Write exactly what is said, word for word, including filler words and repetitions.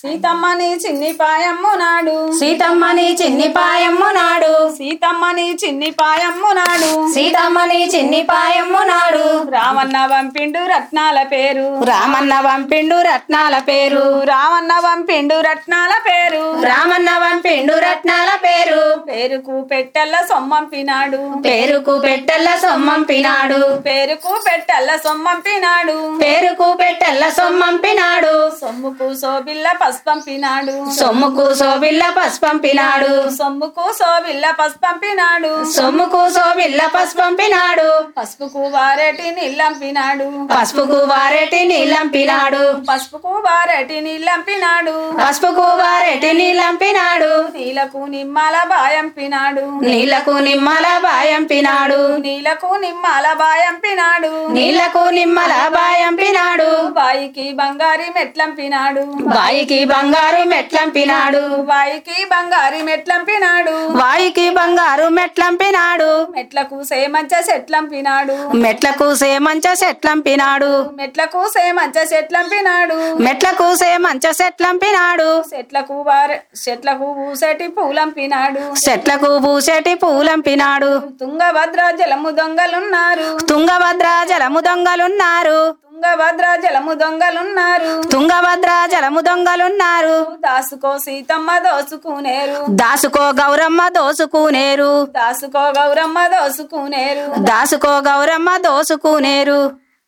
సీతమ్మని చిన్ని పాయమ్ము నాడు సీతమ్మని చిన్ని పాయమ్ము నాడు సీతమ్మని చిన్ని పాయమ్ము నాడు సీతమ్మని చిన్ని పాయమ్ము నాడు రామన్న వంపిండు రత్నాల పేరు రామన్న వంపిండు రత్నాల పేరు రామన్న వంపిండు రత్నాల పేరు రామన్న వంపిండు రత్నాల పేరు పేరుకు పెట్టెల్ల సొమ్మంపినాడు పేరుకు పెట్టెల్ల సొమ్మంపినాడు పేరుకు పెట్టెల్ల సొమ్మంపినాడు పేరుకు పెట్టెల్ల సొమ్మంపినాడు సొమ్ముకు సోబిల్ల పసుపంపినాడు సొమ్ముకు సోబిల్ల పసుపంపినాడు సొమ్ముకు సోబిల్ల పసుపంపినాడు సొమ్ముకు సోబిల్ల పసుపంపినాడు పసుపుకు వారేటి నీళ్ళంపినాడు పసుపుకు వారెటి నీళ్ళంపినాడు పసుపుకు వారేటి నీళ్ళంపినాడు పసుపుకు వారెటి నీళ్ళంపినాడు నీలకు నిమ్మల బాయంపినాడు నీళ్లకు నిమ్మల బాయంపినాడు నీలకు నిమ్మల బాయంపినాడు నీళ్లకు నిమ్మల బాయంపినాడు బాయికి బంగారి మెట్లంపినాడు బాయికి బంగారు మెట్లంపినాడు బాయికి బంగారి మెట్లంపినాడు వాయికి బంగారు మెట్లంపినాడు మెట్లకు సేమంచ చెట్లంపినాడు మెట్లకు సేమంచ చెట్లంపినాడు మెట్లకు సేమంచ చెట్లంపినాడు మెట్లకు సేమంచ చెట్లంపినాడు చెట్లకు వార చెట్లకు పూసటి పూలంపినాడు చెట్లకు పూసేటి పూలంపినాడు తుంగభద్ర జలము దొంగలున్నారు తుంగభద్ర జలము దొంగలున్నారు తుంగభద్ర జలము దొంగలున్నారు తుంగభద్ర జలము దొంగలున్నారు దాసుకో సీతమ్మ దోసుకునేరు దాసుకో గౌరమ్మ దోసుకునేరు దాసుకో గౌరమ్మ దోసుకునేరు దాసుకో గౌరమ్మ దోసుకునేరు